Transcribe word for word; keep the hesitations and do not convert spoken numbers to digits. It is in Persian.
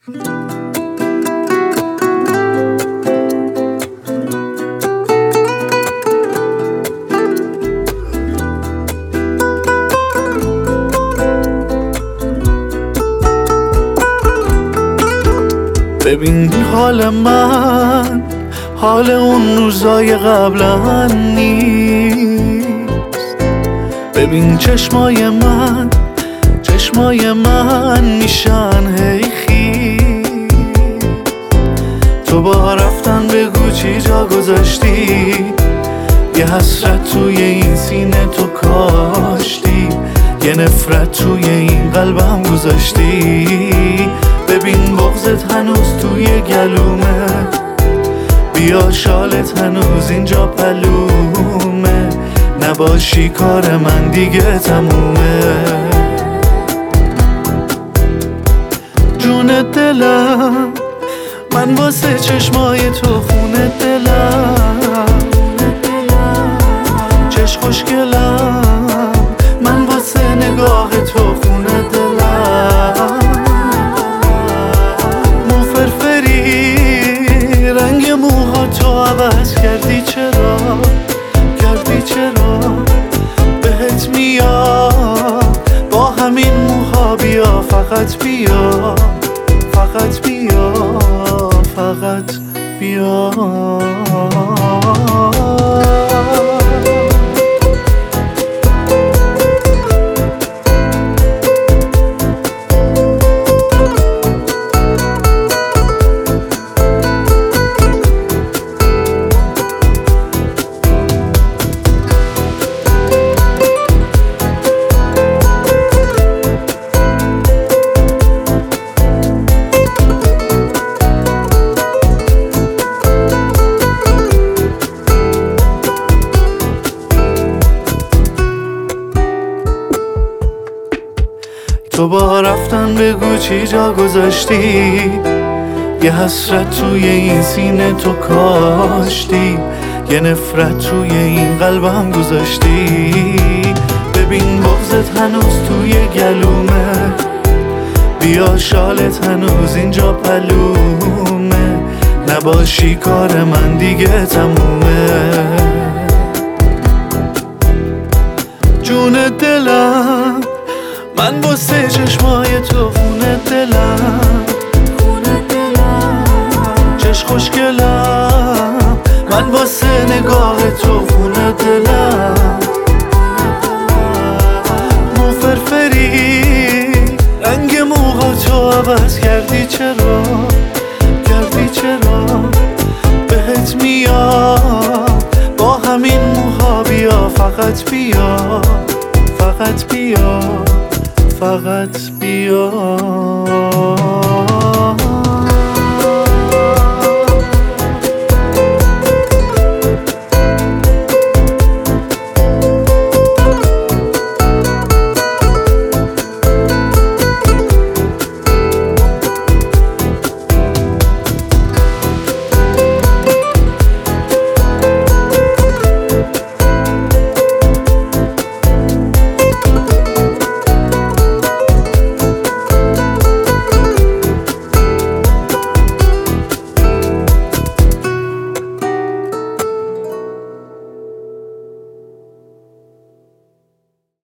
ببین حال من حال اون روزای قبلا نیست. ببین چشمای من چشمای من میشن هی خیز. تو با رفتن بگو چی جا گذاشتی، یه حسرت توی این سینه تو کاشتی، یه نفرت توی این قلبم گذاشتی. ببین بغضت هنوز توی گلومه، بیا شالت هنوز اینجا پلومه. نباشی کار من دیگه تمومه. جون دلم من واسه چشمای تو خونه دلم، چش خوشگلم من واسه نگاه تو خونه دلم. مو فرفری رنگ موها تو عوض کردی، چرا کردی چرا؟ بهت میاد با همین موها بیا، فقط بیا فقط بیا فقط بیا. تو با رفتن بگو چی جا گذاشتی، یه حسرت توی این سینه تو کاشتی، یه نفرت توی این قلبم گذاشتی. ببین بغضت هنوز توی گلومه، بیا شالت هنوز اینجا پلومه. نباشی کار من دیگه تمومه. جون دلم من واسه چشمای تو خونه دلم، چش خوشگلم من واسه نگاه تو خونه دلم. مو فرفری رنگ موها تو عوض کردی، چرا کردی چرا؟ بهت میاد با همین موها بیا، فقط بیا فقط بیا فقط بیا.